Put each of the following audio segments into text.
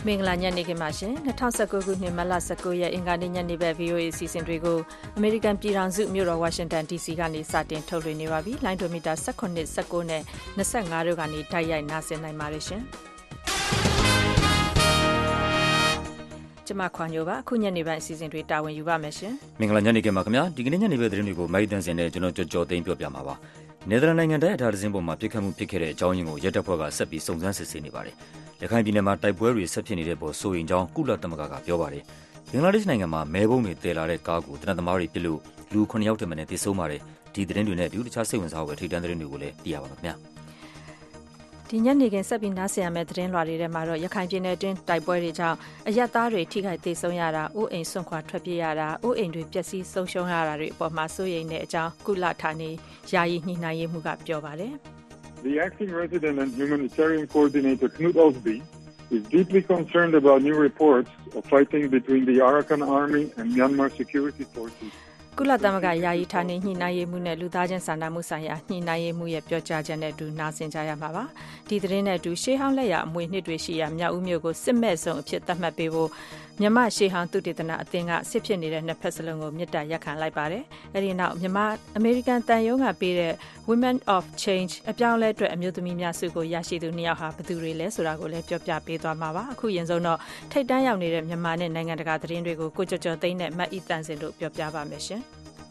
မင်္ဂလာညနေခင်းပါရှင်2019ခုနှစ်မတ်လ19ရက်အင်္ဂါနေ့ညနေပဲ VOA အစီအစဉ်တွေကိုအမေရိကန်ပြည်ထောင်စုမြို့တော်ဝါရှင်တန် DC ကနေစတင်ထုတ်လွှင့်နေပါပြီလိုင်းဒိုမီတာ18 19နဲ့25တို့ကနေတိုက်ရိုက်နားဆင်နိုင်ပါတယ်ရှင်ကျမခွန်ညိုပါအခုညနေပိုင်းအစီအစဉ်တွေတာဝန်ယူပါမယ်ရှင်မင်္ဂလာညနေခင်းပါခင်ဗျာဒီကနေ့ညနေပဲသတင်းတွေကိုမိုက်တန်စင်နဲ့ကျွန်တော်ကြော်သိမ်းပြောပြမှာပါနယ်သာလန်နိုင်ငံတိုင်းအထာဒဇင်းပေါ်မှာပြစ်ခတ်မှုဖြစ်ခဲ့တဲ့အကြောင်းရင်းကိုရဲတပ်ဖွဲ့ကဆက်ပြီးစုံစမ်းစစ်ဆေးနေပါတယ်ရခိုင်ပြည်နယ်မှာတိုက်ပွဲတွေဆက်ဖြစ်နေတဲ့ပေါ်ဆိုရင်ကြောင်းကုလသမဂ္ဂကပြောပါတယ်ဘင်္ဂလားဒေ့ရှ်နိုင်ငံမှာမဲဘုံတွေတည်လာတဲ့ကားကိုတနက်သမားတွေပြစ်လို့လူ9ယောက်ထက်မနည်းသေဆုံးပါတယ်ဒီသတင်းတွေနဲ့အတူတခြားစိတ်ဝင်စားဖွယ်ထိပ်တန်းသတင်းတွေကိုလည်းသိရပါမယ်ခင်ဗျာဒီညနေခင်းဆက်ပြီးနားဆင်ရမယ့်သတင်းလွှာတွေထဲမှာတော့ရခိုင်ပြည်နယ်တွင်းတိုက်ပွဲတွေကြောင့်အရပ်သားတွေထိခိုက်သေဆုံးရတာအိုးအိမ်ဆွန့်ခွာထွက်ပြေးရတာအိုးအိမ်တွေပျက်စီးဆုံးရှုံးရတာတွေအပေါ်မှာစိုးရိမ်တဲ့အကြောင်းကုလဌာနေယာယီညှိနှိုင်းရေးမှူးကပြောပါတယ် The acting resident and humanitarian coordinator Knut Osby is deeply concerned about new reports of fighting between the Arakan army and Myanmar security forces ကုလသမဂ္ဂယာယီဌာနေညှိနှိုင်းရေးမှူးနဲ့လူသားချင်းစာနာမှုဆိုင်ရာညှိနှိုင်းရေးမှူးရဲ့ပြောကြားချက်နဲ့အတူနားဆင်ကြရမှာပါဒီသတင်းနဲ့အတူရှေးဟောင်းလက်ရအမွေနှစ်တွေရှိရာမြောက်ဦးမြို့ကိုစစ်မဲ့စုံအဖြစ်သတ်မှတ်ပေးဖို့မြန်မာရှေးဟောင်းသုတေသနအသင်းကစစ်ဖြစ်နေတဲ့နှစ်ဖက်စလုံးကိုမြစ်တာရက်ခံလိုက်ပါတယ်အဲဒီနောက်မြန်မာအမေရိကန်တန်ယုံကပေးတဲ့ Women of Change အပြောင်းလဲအတွက်အမျိုးသမီးများစုကိုရရှိသူ2ယောက်ဟာဘယ်သူတွေလဲဆိုတာကိုလည်းပြောပြပေးသွားမှာပါအခုရင်ဆုံးတော့ထိပ်တန်းရောက်နေတဲ့မြန်မာနဲ့နိုင်ငံတကာသတင်းတွေကိုကိုကျော်ကျော်သိန်းနဲ့မတ်ဤတန်စင်တို့ပြောပြပါမယ်ရှင်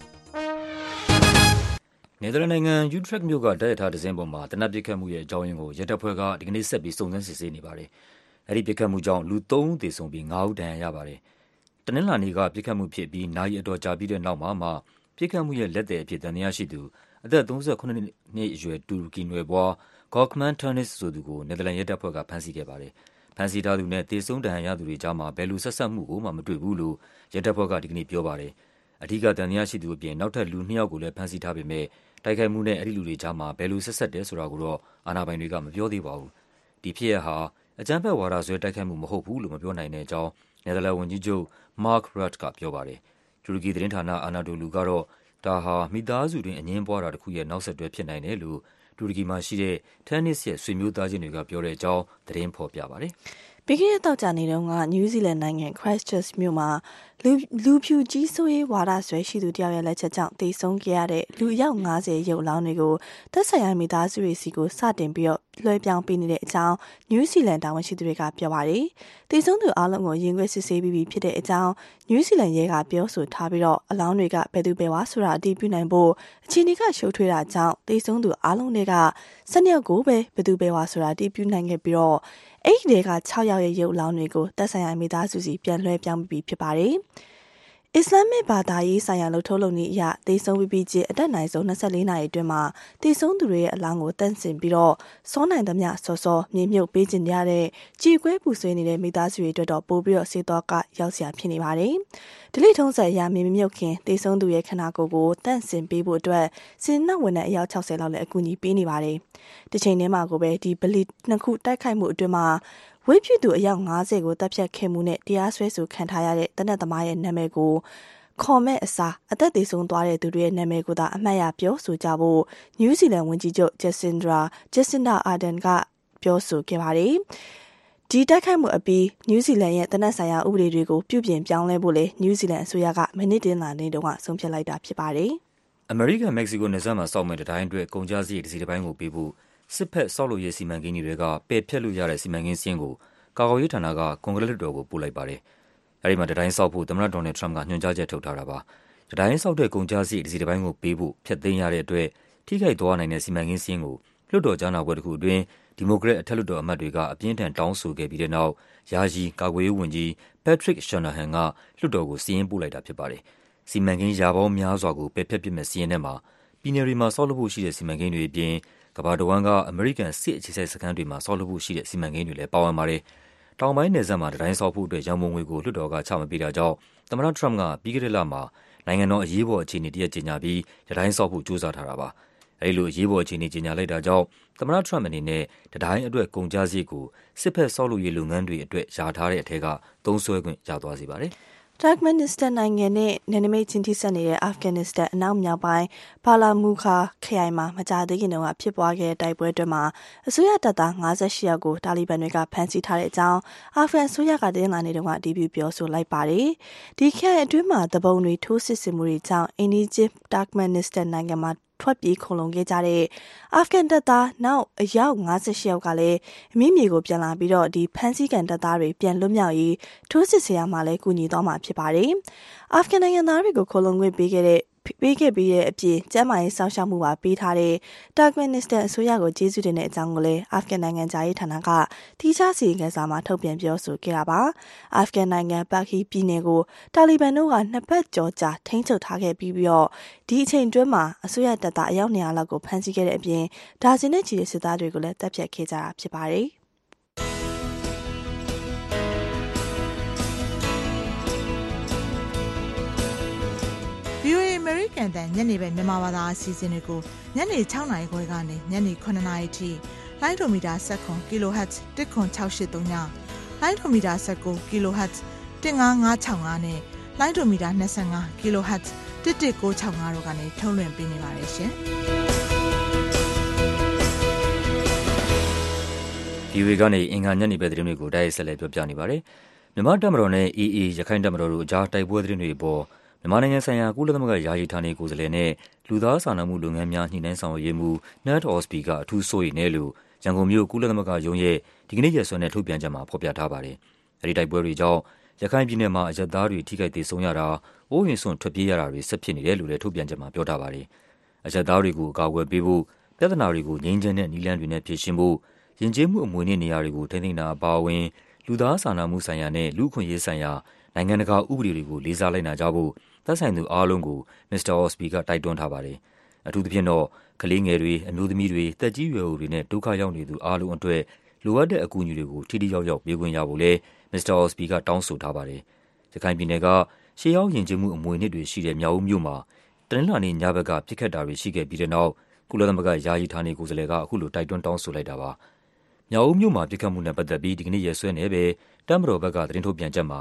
နယ်သာလန်နိုင်ငံယူထရက်မြို့ကတိုက်ရထားဒဇင်းပေါ်မှာတနက်ပစ်ခတ်မှုရဲ့အကြောင်းရင်းကိုရဲတပ်ဖွဲ့ကဒီကနေ့ဆက်ပြီးစုံစမ်းစစ်ဆေးနေပါတယ်။အဲဒီပစ်ခတ်မှုကြောင့်လူ3ဦးသေဆုံးပြီး5ဦးဒဏ်ရာရပါတယ်။တနင်္လာနေ့ကပစ်ခတ်မှုဖြစ်ပြီးနာရီအတော်ကြာပြီးတဲ့နောက်မှာပစ်ခတ်မှုရဲ့လက်သည်အဖြစ်သံသယရှိသူအသက်38နှစ်အရွယ်တူရကီနွယ်ဖွား Gökmen Tönüs ဆိုသူကိုနယ်သာလန်ရဲတပ်ဖွဲ့ကဖမ်းဆီးခဲ့ပါတယ်။ဖမ်းဆီးထားသူနဲ့သေဆုံးဒဏ်ရာရသူတွေကြားမှာဘယ်လိုဆက်စပ်မှုကိုမှမတွေ့ဘူးလို့ရဲတပ်ဖွဲ့ကဒီကနေ့ပြောပါတယ်။အဓိကသံသယရှိသူအပြင်နောက်ထပ်လူ2ယောက်ကိုလည်းဖမ်းဆီးထားပေမဲ့တိုက်ခိုက်မှုနဲ့အဲဒီလူတွေကြားမှာဘယ်လိုဆက်ဆက်တယ်ဆိုတာကိုတော့အာဏာပိုင်တွေကမပြောသေးပါဘူး။ဒီဖြစ်ရပ်ဟာအကြမ်းဖက်ဝါဒစွဲတိုက်ခိုက်မှုမဟုတ်ဘူးလို့မပြောနိုင်တဲ့အကြောင်းနယ်သာလန်ဝန်ကြီးချုပ် Mark Rutte ကပြောပါတယ်။တူရကီသတင်းဌာန Anadolu ကတော့ဒါဟာမိသားစုတွင်အငြင်းပွားတာတစ်ခုရဲ့နောက်ဆက်တွဲဖြစ်နိုင်တယ်လို့တူရကီမှာရှိတဲ့ Tennis ရဲ့ဆွေမျိုးသားချင်းတွေကပြောတဲ့အကြောင်းသတင်းဖော်ပြပါတယ်။ပြီးခဲ့တဲ့တောက်ကြနေတုန်းကနယူးဇီလန်နိုင်ငံ Christchurch မြို့မှာလူဖြူကြီးစိုးရေးဝါဒဆွဲရှိသူတယောက်ရဲ့လက်ချက်ကြောင့်သေဆုံးခဲ့ရတဲ့လူအယောက်90ရုပ်အလောင်းတွေကိုသက်ဆိုင်ရာမိသားစုတွေစီကိုစတင်ပြီးလွှဲပြောင်းပေးနေတဲ့အကြောင်းနယူးဇီလန်တာဝန်ရှိသူတွေကပြောပါတယ်။သေဆုံးသူအားလုံးကိုရင်ခွဲစစ်ဆေးပြီးဖြစ်တဲ့အကြောင်းနယူးဇီလန်ရဲကပြောဆိုထားပြီးအလောင်းတွေကဘယ်သူဘယ်ဝါဆိုတာအတည်ပြုနိုင်ဖို့အခြေအနေကရှုပ်ထွေးတာကြောင့်သေဆုံးသူအားလုံးတွေက12ယောက်ကိုပဲဘယ်သူဘယ်ဝါဆိုတာအတည်ပြုနိုင်ခဲ့ပြီးအဲ့ဒီက6ယောက်ရဲ့ရုပ်အလောင်းတွေကိုသက်ဆိုင်ရာမိသားစုစီပြန်လွှဲပြောင်းပြီးဖြစ်ပါတယ်။အစ္စလာမ်ဘာသာရေးဆိုင်ရာလှုပ်ထုံးလုပ်နည်းအရသေဆုံးပြီးချင်းအသက်နိုင်ဆုံး24နာရီအတွင်းမှာသေဆုံးသူတွေရဲ့အလောင်းကိုတန့်စင်ပြီးစောနိုင်သမျှစောမြေမြုပ်ပေးခြင်းရတဲ့ကြေကွဲပူဆွေးနေတဲ့မိသားစုတွေအတွက်တော့ပို့ပြီးစေတော့ကရောက်စရာဖြစ်နေပါတယ်။ဒီလိထုံးဆက်အရမြေမြုပ်ခင်သေဆုံးသူရဲ့ခန္ဓာကိုယ်ကိုတန့်စင်ပေးဖို့အတွက်စင်နဝန်နဲ့အယောက်60လောက်လည်းအကူအညီပေးနေပါတယ်။ဒီချိန်ထဲမှာကိုပဲဒီဗလီနှစ်ခုတိုက်ခိုက်မှုအတွင်းမှာဝိဖြစ်သူအယောက်90ကိုတပ်ဖြတ်ခဲ့မှုနဲ့တရားစွဲဆိုခံထားရတဲ့တနက်သမားရဲ့နာမည်ကိုခေါ်မဲ့အစားအသက်သေဆုံးသွားတဲ့သူတွေရဲ့နာမည်ကိုသာအမှတ်ရပြောဆိုကြဖို့နယူးဇီလန်ဝန်ကြီးချုပ် Jacinda Ardern ကပြောဆိုခဲ့ပါတယ်။ဒီတိုက်ခိုက်မှုအပြီးနယူးဇီလန်ရဲ့တနက်ဆိုင်ရာဥပဒေတွေကိုပြုပြင်ပြောင်းလဲဖို့လေနယူးဇီလန်အစိုးရကမနေ့တင်လာနေတုန်းကဆုံးဖြတ်လိုက်တာဖြစ်ပါတယ်။ အမေရိကန်-မက္ကဆီကိုနယ်စပ်မှာစောက်မဲ့တိုင်းအတွက်ကုန်ကျစရိတ်တစ်စီးတစ်ပိုင်းကိုပေးဖို့စစ်ဖက်ဆောက်လုပ်ရေးစီမံကိန်းတွေကပယ်ဖျက်လို့ရတဲ့စီမံကိန်းစင်းကိုကာကွယ်ရေးဌာနကကွန်ဂရက်လွှတ်တော်ကိုပို့လိုက်ပါတယ်။အဲဒီမှာတိုင်းဆောက်ဖို့သမ္မတဒေါ်နယ်ထရမ့်ကညွှန်ကြားချက်ထုတ်ထားတာပါ။တိုင်းဆောက်တဲ့ကုန်ကျစရိတ်တစ်စီးတစ်ပိုင်းကိုပေးဖို့ဖျက်သိမ်းရတဲ့အတွက်ထိခိုက်သွားနိုင်တဲ့စီမံကိန်းစင်းကိုလွှတ်တော်ကြားနာပွဲတစ်ခုအတွင်းဒီမိုကရက်အထက်လွှတ်တော်အမတ်တွေကအပြင်းထန်တောင်းဆိုခဲ့ပြီးတဲ့နောက်ယာယီကာကွယ်ရေးဝန်ကြီး Patrick Shanahan ကလွှတ်တော်ကိုစီရင်ပို့လိုက်တာဖြစ်ပါတယ်။စီမံကိန်းရာပေါင်းများစွာကိုပယ်ဖျက်ပစ်မဲ့စီရင်ထဲမှာပြည်နယ်တွေမှာဆောက်လုပ်ဖို့ရှိတဲ့စီမံကိန်းတွေအပြင်ကမ္ဘာတစ်ဝန်းကအမေရိကန်စစ်အခြေစိုက်စခန်းတွေမှာဆောက်လုပ်ဖို့ရှိတဲ့စီမံကိန်းတွေလည်းပါဝင်ပါတယ်။တောင်ပိုင်းနယ်စပ်မှာတိုင်းဆောက်ဖို့အတွက်ရန်ပုံငွေကိုလွှတ်တော်ကချမပေးတာကြောင့်သမ္မတထရမ့်ကပြီးခဲ့တဲ့လမှာနိုင်ငံတော်အရေးပေါ်အခြေအနေတရက်ကြေညာပြီးတိုင်းဆောက်ဖို့ကြိုးစားထားတာပါ။အဲဒီလိုအရေးပေါ်အခြေအနေကြေညာလိုက်တာကြောင့်သမ္မတထရမ့်အနေနဲ့တိုင်းအတွက်ကုန်ကျစရိတ်ကိုစစ်ဖက်ဆောက်လုပ်ရေးလုပ်ငန်းတွေအတွက်ယာထားတဲ့အထက်ကသုံးစွဲခွင့်ရသွားစေပါတယ်။ Turkmenistan နိုင်ငံနဲ့နယ်နိမိတ်ချင်းထိစပ်နေတဲ့ Afghanistan အနောက်မြောက်ပိုင်း Balamukha ခရိုင်မှာမကြာသေးခင်တုန်းကဖြစ်ပွားခဲ့တဲ့တိုက်ပွဲအတွင်းမှာအစိုးရတပ်သား58ယောက်ကိုတာလီဘန်တွေကဖမ်းဆီးထားတဲ့အကြောင်းအာဖဂန်အစိုးရကတင်းလာနေတုန်းကအတည်ပြုပြောဆိုလိုက်ပါတယ်။ဒီခရိုင်အတွင်းမှာတပုံတွေထိုးစစ်ဆင်မှုတွေကြောင့်အိန္ဒိယ Turkmenistan နိုင်ငံမှာထွက်ပြေးခုံလုံခဲ့ကြတဲ့အာဖဂန်တပ်သားနောက်အယောက်58ယောက်ကလည်းအမိမြေကိုပြန်လာပြီးတော့ဒီဖမ်းဆီးခံတပ်သားတွေပြန်လွတ်မြောက်ရေးထိုးစစ်ဆင်ရမှာလဲကူညီသွားမှာဖြစ်ပါတယ်။အာဖဂန်နိုင်ငံသားတွေကိုခုံလုံခွင့်ပေးခဲ့ပြီးတဲ့အပြင်ကျန်းမာရေးစောင့်ရှောက်မှုပါပေးထားတဲ့ Turkmenistan အစိုးရကိုကျေးဇူးတင်တဲ့အကြောင်းကိုလည်းအာဖဂန်နိုင်ငံသားရေးဌာနကတိကျစီရင်ခံစာမှာထုတ်ပြန်ပြောဆိုခဲ့တာပါ။အာဖဂန်နိုင်ငံဘတ်ဟီပြည်နယ်ကိုတာလီဘန်တို့ကနှစ်ပတ်ကျော်ကြာထိန်းချုပ်ထားခဲ့ပြီးတော့ဒီအချိန်တွင်းမှာအစိုးရတပ်သားအယောက်200လောက်ကိုဖမ်းဆီးခဲ့တဲ့အပြင်ဒါဇင်နဲ့ချီတဲ့စစ်သားတွေကိုလည်းတပ်ဖြတ်ခဲ့ကြတာဖြစ်ပါတယ်။ VOA American တန်ညနေပဲမြန်မာဘာသာအစီအစဉ်တွေကိုညနေ6နာရီခွဲကနေညနေ9နာရီထိလိုင်းဒိုမီတာ19 kHz 10683ညလိုင်းဒိုမီတာ19 kHz 15565နဲ့လိုင်းဒိုမီတာ25 kHz 11965တို့ကနေထုတ်လွှင့်ပေးနေပါတယ်ရှင်။ VOA ကနေအင်္ဂါညနေပဲသတင်းတွေကိုတိုက်ရိုက်ဆက်လက်ပြောပြနေပါတယ်။မြန်မာတပ်မတော်နဲ့ AA ရခိုင်တပ်မတော်တို့အကြားတိုက်ပွဲသတင်းတွေအပေါ်မြန်မာနိုင်ငံဆိုင်ရာကုလသမဂ္ဂယာယီဌာနေကိုယ်စားလှယ်နဲ့လူသားစာနာမှုလုပ်ငန်းများညှိနှိုင်းဆောင်ရွက်မှု Nat Osby ကအထူးစိုးရိမ်တယ်လို့ရန်ကုန်မြို့ကုလသမဂ္ဂရုံးရဲ့ဒီကနေ့ရက်စွဲနဲ့ထုတ်ပြန်ချက်မှာဖော်ပြထားပါတယ်။အဲဒီတိုက်ပွဲတွေကြောင့်ရခိုင်ပြည်နယ်မှာအရပ်သားတွေထိခိုက်ဒေဆုံးရတာ၊အိုးအိမ်စွန့်ထွက်ပြေးရတာတွေဆက်ဖြစ်နေတယ်လို့လည်းထုတ်ပြန်ချက်မှာပြောထားပါတယ်။အရပ်သားတွေကိုအကာအကွယ်ပေးဖို့ပြဿနာတွေကိုငြိမ်းချမ်းတဲ့နည်းလမ်းတွေနဲ့ဖြေရှင်းဖို့ယဉ်ကျေးမှုအမွေအနှစ်နေရာတွေကိုထိန်းသိမ်းတာအပါအဝင်လူသားစာနာမှုဆိုင်ရာနဲ့လူ့အခွင့်အရေးဆိုင်ရာနိုင်ငံတကာဥပဒေတွေကိုလေးစားလိုက်နာကြဖို့သက်ဆိုင်သူအားလုံးကိုမစ္စတာ Osby ကတိုက်တွန်းထားပါတယ်။အထူးသဖြင့်တော့ကလေးငယ်တွေ၊အမျိုးသမီးတွေ၊သက်ကြီးရွယ်အိုတွေနဲ့ဒုက္ခရောက်နေသူအားလုံးအတွက်လိုအပ်တဲ့အကူအညီတွေကိုထိထိရောက်ရောက်ပေးခွင့်ရဖို့လည်းမစ္စတာ Osby ကတောင်းဆိုထားပါတယ်။ရခိုင်ပြည်နယ်ကရှေးဟောင်းယဉ်ကျေးမှုအမွေအနှစ်တွေရှိတဲ့မြောက်ဦးမြို့မှာတနင်္လာနေ့ညဘက်ကပစ်ခတ်တာတွေရှိခဲ့ပြီးတဲ့နောက်ကုလသမဂ္ဂယာယီဌာနေကိုယ်စားလှယ်ကအခုလိုတိုက်တွန်းတောင်းဆိုလိုက်တာပါ။မြောက်ဦးမြို့မှာပစ်ခတ်မှုနဲ့ပတ်သက်ပြီးဒီကနေ့ရက်စွဲနဲ့ပဲတပ်မတော်ဘက်ကသတင်းထုတ်ပြန်ချက်မှာ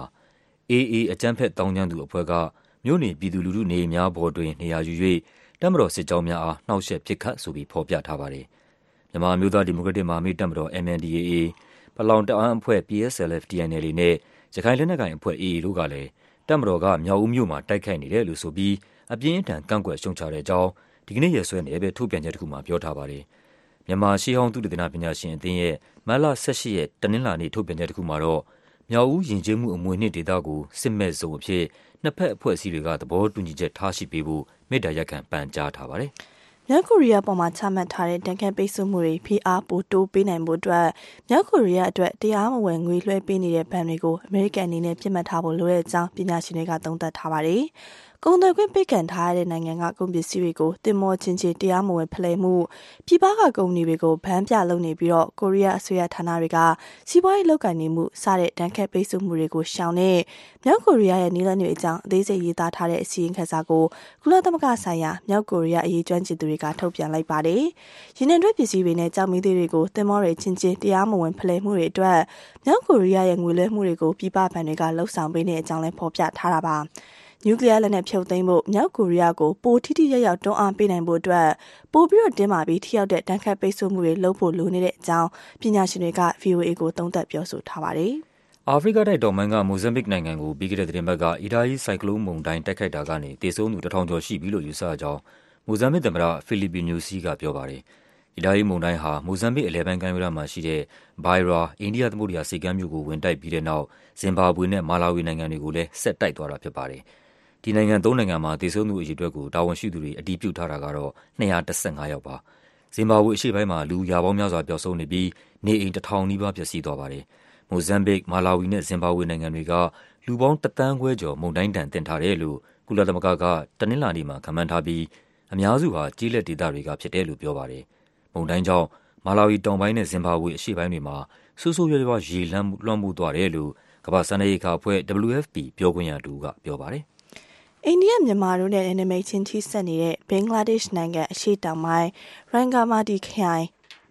AA အကြမ်းဖက်သောင်းကျန်းသူအဖွဲ့ကမြို့နေပြည်သူလူထုနေအိမ်များပေါ်တွင်နေရာယူ၍တပ်မတော်စစ်ကြောင်းများအားနှောက်ယှက်ပစ်ခတ်ဆိုပြီးဖော်ပြထားပါတယ်။မြန်မာအမျိုးသားဒီမိုကရက်တစ်မဟာမိတ်တပ်မတော် MNDAA ပလောင်တအာင်းအဖွဲ့ PSLF/TNLA နဲ့ရခိုင်လက်နက်ကိုင်အဖွဲ့ AA တို့ကလည်းတပ်မတော်ကမြောက်ဦးမြို့မှာတိုက်ခိုက်နေတယ်လို့ဆိုပြီးအပြင်းအထန်ကန့်ကွက်ရှုံချတဲ့အကြောင်းဒီကနေ့ရက်စွဲနဲ့ပဲထုတ်ပြန်ချက်တစ်ခုမှာပြောထားပါတယ်။မြန်မာရှေးဟောင်းသုတေသနပညာရှင်အသင်းရဲ့မတ်လ18ရက်တနင်္လာနေ့ထုတ်ပြန်ချက်တစ်ခုမှာတော့မြောက်ဦးယဉ်ကျေးမှုအမွေအနှစ်ဒေသကိုစစ်မဲ့ဇုံအဖြစ်နှစ်ဖက်အဖွဲ့အစည်းတွေကသဘောတူညီချက်ထားရှိပေးဖို့မေတ္တာရပ်ခံပန်ကြားထားပါတယ်။မြောက်ကိုရီးယားပေါ်မှာချမှတ်ထားတဲ့တန်ခမ်းပိတ်ဆို့မှုတွေဖိအားပိုတိုးပေးနိုင်ဖို့အတွက်မြောက်ကိုရီးယားအတွက်တရားမဝင်ငွေလွှဲပေးနေတဲ့ဘဏ်တွေကိုအမေရိကန်အနေနဲ့ပြစ်မှတ်ထားဖို့လိုတဲ့အကြောင်းပညာရှင်တွေကသုံးသပ်ထားပါတယ်။ကုန်သွယ်ခွင့်ပိတ်ကန်ထားတဲ့နိုင်ငံကကုန်ပစ္စည်းတွေကိုတင်မောချင်းချင်းတရားမဝင်ဖလှယ်မှုပြည်ပကကုမ္ပဏီတွေကိုဗန်းပြလုပ်နေပြီးတော့ကိုရီးယားအစိုးရဌာနတွေကစီးပွားရေးလုပ်ကိုင်နေမှုစတဲ့တန်ခမ်းပိတ်ဆို့မှုတွေကိုရှောင်တဲ့မြောက်ကိုရီးယားရဲ့နည်းလမ်းတွေအကြောင်းအသေးစိတ်ရေးသားထားတဲ့အစီရင်ခံစာကိုကုလသမဂ္ဂဆိုင်ရာမြောက်ကိုရီးယားအရေးကျွမ်းကျင်သူတွေကထုတ်ပြန်လိုက်ပါတယ်။ရင်းနှီးတွဲပစ္စည်းတွေနဲ့ကြောက်မီးသွေးတွေကိုတင်မောတွေချင်းချင်းတရားမဝင်ဖလှယ်မှုတွေအတွက်မြောက်ကိုရီးယားရဲ့ငွေလွှဲမှုတွေကိုပြည်ပဘဏ်တွေကလှုပ်ဆောင်ပေးနေတဲ့အကြောင်းလည်းဖော်ပြထားတာပါ။နျူကလ িয়ার လက်နက်ဖြုတ်သိမ်းဖို့မြောက်ကိုရီးယားကိုပိုထိထိရောက်ရောက်တွန်းအားပေးနိုင်ဖို့အတွက်ပိုပြီးတော့တင်းမာပြီးထိရောက်တဲ့တန်ခတ်ပိတ်ဆို့မှုတွေလုပ်ဖို့လိုနေတဲ့အကြောင်းပညာရှင်တွေက VOA ကိုသုံးသပ်ပြောဆိုထားပါတယ်။အာဖရိကတိုက်တောင်ပိုင်းကမိုဇမ်ဘစ်နိုင်ငံကိုပြီးခဲ့တဲ့သတင်းပတ်ကအီဒါယီဆိုင်ကလုန်းမုန်တိုင်းတိုက်ခိုက်တာကနေသေဆုံးသူ1000ကျော်ရှိပြီလို့ယူဆကြောင်းမိုဇမ်ဘစ်သမ္မတဖီလီပီညိုစီကပြောပါတယ်။အီဒါယီမုန်တိုင်းဟာမိုဇမ်ဘစ်အလယ်ပိုင်းကမ်းရိုးတန်းမှာရှိတဲ့ဘိုင်ရာအိန္ဒိယသမုဒ္ဒရာဆိပ်ကမ်းမြို့ကိုဝင်တိုက်ပြီးတဲ့နောက်ဇင်ဘာဘွေနဲ့မာလာဝီနိုင်ငံတွေကိုလည်းဆက်တိုက်သွားတာဖြစ်ပါတယ်။ဒီနိုင်ငံ3နိုင်ငံမှာသေဆုံးသူအရေအတွက်ကိုတာဝန်ရှိသူတွေအတည်ပြုထားတာကတော့215ယောက်ပါ။ဇင်ဘာဘွေအရှေ့ပိုင်းမှာလူရာပေါင်းများစွာပျောက်ဆုံးနေပြီးနေအိမ်1000နီးပါးပျက်စီးသွားပါတယ်။မိုဇမ်ဘစ်၊မာလာဝီနဲ့ဇင်ဘာဘွေနိုင်ငံတွေကလူပေါင်း1သန်းခွဲကျော်မုန်တိုင်းဒဏ်သင့်ထားတယ်လို့ကုလသမဂ္ဂကတနင်္လာနေ့မှာခန့်မှန်းထားပြီးအများစုဟာကျေးလက်ဒေသတွေကဖြစ်တယ်လို့ပြောပါတယ်။မုန်တိုင်းကြောင့်မာလာဝီတောင်ပိုင်းနဲ့ဇင်ဘာဘွေအရှေ့ပိုင်းတွေမှာဆိုးဆိုးရွားရွားရေလွှမ်းမိုးသွားတယ်လို့ကမ္ဘာ့စားနပ်ရိက္ခာအဖွဲ့ WFP ပြောခွင့်ရသူကပြောပါတယ်။အိန္ဒိယမြန်မာတို့နဲ့နယ်နိမိတ်ချင်းထိစပ်နေတဲ့ဘင်္ဂလားဒေ့ရှ်နိုင်ငံအရှေ့တောင်ပိုင်းရန်ဂါမာဒီခရိုင်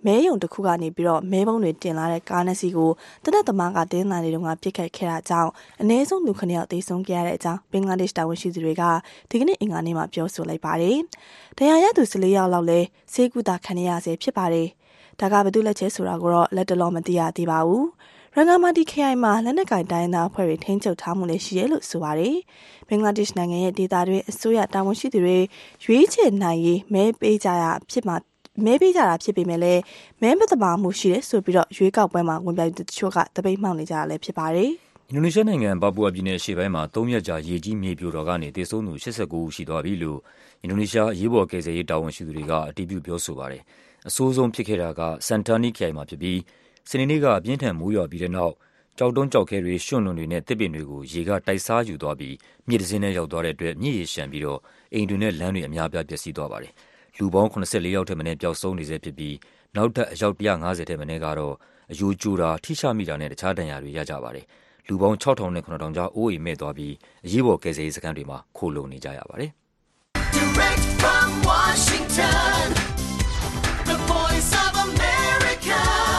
မဲယုံတစ်ခုကနေပြီးတော့မဲပုံးတွေတင်လာတဲ့ကားနှစ်စီးကိုတနက်သမားကတင်းလာနေတုန်းကပြစ်ခတ်ခဲ့တာကြောင့်အနည်းဆုံးလူ9ယောက်သေဆုံးခဲ့ရတဲ့အကြောင်းဘင်္ဂလားဒေ့ရှ်တာဝန်ရှိသူတွေကဒီကနေ့အင်္ဂါနေ့မှာပြောဆိုလိုက်ပါတယ်။တရားရသူ14ယောက်လောက်လည်းဆေးကုသခံရဆဲဖြစ်ပါတယ်။ဒါကဘယ်သူလက်ချက်ဆိုတာကိုတော့လက်တလောမသိရသေးပါဘူး။ရန်ကုန်မှာဒီခရိုင်မှာလက်နက်ကင်တိုင်းသားအဖွဲ့တွေထိန်းချုပ်ထားမှုလည်းရှိရဲလို့ဆိုပါတယ်။ဘင်္ဂလားဒေ့ရှ်နိုင်ငံရဲ့ဒေသတွင်းအစိုးရတာဝန်ရှိသူတွေရွေးချယ်နိုင်ရေးမဲပေးကြတာဖြစ်ပေမဲ့လည်းမဲမတမာမှုရှိတယ်ဆိုပြီးတော့ရွေးကောက်ပွဲမှာဝင်ပြိုင်သူတချို့ကတပိတ်မှောက်နေကြတာလည်းဖြစ်ပါတယ်။အင်ဒိုနီးရှားနိုင်ငံပါပူအာပြည်နယ်အရှေ့ပိုင်းမှာ3ရက်ကြာရေကြီးမြေပြိုတော်ကနေသေဆုံးသူ89ဦးရှိသွားပြီလို့အင်ဒိုနီးရှားအရေးပေါ်ကယ်ဆယ်ရေးတာဝန်ရှိသူတွေကအတည်ပြုပြောဆိုပါတယ်။အဆိုးဆုံးဖြစ်ခဲ့တာကစန်တာနီခရိုင်မှာဖြစ်ပြီးစနေနေ့ကအပြင်းထန်မိုးရွာပြီးတဲ့နောက်ကြောက်တုံးကြောက်ခဲတွေရွှွန့်လွန်တွေနဲ့တစ်ပင်တွေကိုရေကတိုက်စားယူသွားပြီးမြစ်တစ်စင်းနဲ့ရောက်သွားတဲ့အတွက်မြစ်ရေရှမ်းပြီးတော့အိမ်တွေနဲ့လမ်းတွေအများပြားပျက်စီးသွားပါတယ်။လူပေါင်း84ယောက်ထက်မနည်းပျောက်ဆုံးနေဆဲဖြစ်ပြီးနောက်ထပ်အယောက်150ထက်မနည်းကတော့အယိုးကျိုးတာထိရှမိတာနဲ့တခြားဒဏ်ရာတွေရကြပါတယ်။လူပေါင်း6000နဲ့9000ကျော်အိုးအိမ်မဲ့သွားပြီးအရေးပေါ်ကယ်ဆယ်ရေးစခန်းတွေမှာခိုလှုံနေကြရပါတယ်။ Direct from Washington, the voice of America,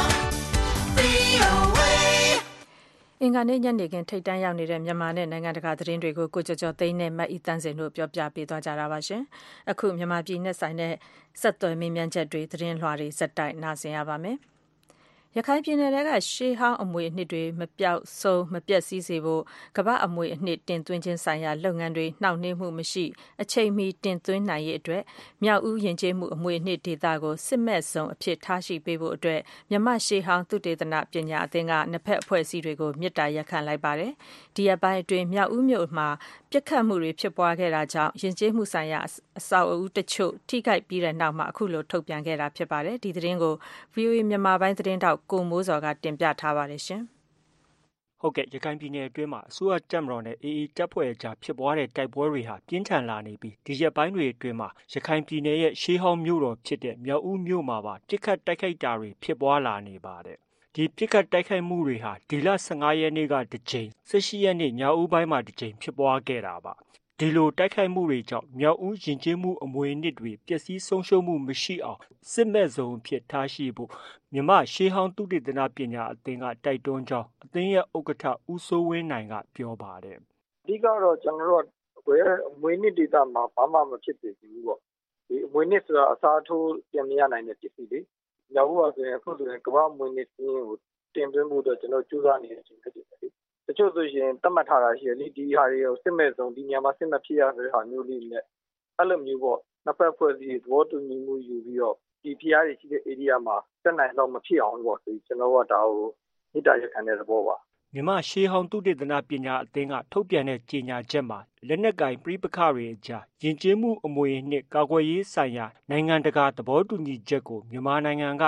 VOA အင်္ဂါနေ့ညနေခင်းထိပ်တန်းရောက်နေတဲ့မြန်မာနဲ့နိုင်ငံတကာသတင်းတွေကိုကိုကျော်ကျော်သိန်းနဲ့မတ်ဤတန်းစင်တို့ပြောပြပေးသွားကြတာပါရှင်။အခုမြန်မာပြည်နဲ့ဆိုင်တဲ့ဆက်သွယ်မေးမြန်းချက်တွေသတင်းလွှာတွေစက်တိုက်နားဆင်ရပါမယ်။ရခိုင်ပြည်နယ်ကရှေးဟောင်းအမွေအနှစ်တွေမပျောက်ဆုံးမပျက်စီးစေဖို့ကမ္ဘာအမွေအနှစ်တင်သွင်းခြင်းဆိုင်ရာလုပ်ငန်းတွေနှောင့်နှေးမှုမရှိအချိန်မီတင်သွင်းနိုင်ရေးအတွက်မြောက်ဦးယဉ်ကျေးမှုအမွေအနှစ်ဒေသကိုစစ်မဲ့ဇုံအဖြစ်ထားရှိပေးဖို့အတွက်မြန်မာရှေးဟောင်းသုတေသနပညာအသင်းကနှစ်ဖက်အဖွဲ့အစည်းတွေကိုမြစ်တာရက်ခံလိုက်ပါတယ်။ဒီရက်ပိုင်းအတွင်းမြောက်ဦးမြို့မှာပြစ်ခတ်မှုတွေဖြစ်ပွားခဲ့တာကြောင့်ယဉ်ကျေးမှုဆိုင်ရာအဆောက်အဦတချို့ထိခိုက်ပြီးတဲ့နောက်မှာအခုလိုထုတ်ပြန်ခဲ့တာဖြစ်ပါတယ်။ဒီသတင်းကို VOA မြန်မာပိုင်းသတင်းတောက်ကိုမိုးစော်ကတင်ပြထားပါတယ်ရှင်။ဟုတ်ကဲ့ရခိုင်ပြည်နယ်အတွင်းမှာအစိုးရတပ်မတော်နဲ့ AA တပ်ဖွဲ့အကြားဖြစ်ပွားတဲ့တိုက်ပွဲတွေဟာပြင်းထန်လာနေပြီးဒီရက်ပိုင်းတွေအတွင်းမှာရခိုင်ပြည်နယ်ရဲ့ရှေးဟောင်းမြို့တော်ဖြစ်တဲ့မြောက်ဦးမြို့မှာပါတစ်ခတ်တိုက်ခိုက်တာတွေဖြစ်ပွားလာနေပါတယ်။ဒီပြစ်ခတ်တိုက်ခိုက်မှုတွေဟာဒီလ15ရက်နေ့ကတစ်ကြိမ်18ရက်နေ့ညဦးပိုင်းမှာတစ်ကြိမ်ဖြစ်ပွားခဲ့တာပါ။ဒီလိုတိုက်ခိုက်မှုတွေကြောင့်မြောက်ဦးယဉ်ကျေးမှုအမွေအနှစ်တွေပျက်စီးဆုံးရှုံးမှုမရှိအောင်စစ်မဲ့ဇုံအဖြစ်ထားရှိဖို့မြန်မာရှေးဟောင်းသုတေသနပညာအသင်းကတိုက်တွန်းကြောင်းအသင်းရဲ့ဥက္ကဋ္ဌဦးစိုးဝင်းနိုင်ကပြောပါတယ်။အဓိကတော့ကျွန်တော်တို့အမွေအနှစ်ဒေသမှာဘာမှမဖြစ်သေးဘူးပေါ့။ဒီအမွေအနှစ်ဆိုတာအစားထိုးပြန်မရနိုင်တဲ့ပစ္စည်းတွေ။မြောက်ဦးကဆိုရင်အခုဆိုရင်ကမ္ဘာအမွေအနှစ်ကိုတင်သွင်းဖို့အတွက်ကျွန်တော်ကြိုးစားနေတဲ့အချိန်ဖြစ်တယ်လေ။တချို့ဆိုရင်သတ်မှတ်ထားတာရှိတယ်လေဒီဟာတွေကိုစစ်မဲ့ဆုံးဒီညမှာစစ်မဲ့ဖြစ်ရတဲ့ဟာမျိုးလေးနဲ့အဲ့လိုမျိုးပေါ့နှစ်ဖက်ဖွဲ့စည်းသဘောတူညီမှုယူပြီးတော့ဒီဖျားတွေရှိတဲ့ area မှာတက်နိုင်တော့မဖြစ်အောင်ပေါ့ဆိုကျွန်တော်ကဒါကိုမိတာရက်ခံတဲ့သဘောပါမြန်မာရှေးဟောင်းသုတေသနပညာအသင်းကထုတ်ပြန်တဲ့ကြေညာချက်မှာလက်နက်ကင်ပြိပခတွေအကြားယဉ်ကျေးမှုအမွေအနှစ်ကာကွယ်ရေးဆိုင်ရာနိုင်ငံတကာသဘောတူညီချက်ကိုမြန်မာနိုင်ငံက